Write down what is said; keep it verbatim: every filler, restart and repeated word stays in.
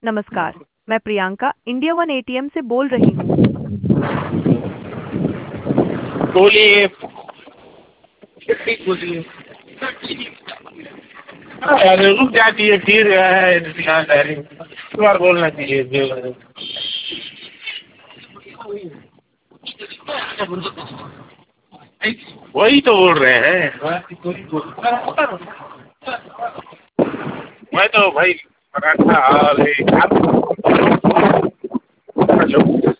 नमस्कार, मैं Priyanka India one ATM से बोल रही हूँ। बोलिए। ठीक बोलिए। हाँ यार रुक जाती है फिर है इंतजार कर रही हूँ। एक बार बोलना चाहिए जो वही तो बोल रहे हैं। मैं तो भाई पराठा और एक हेलो।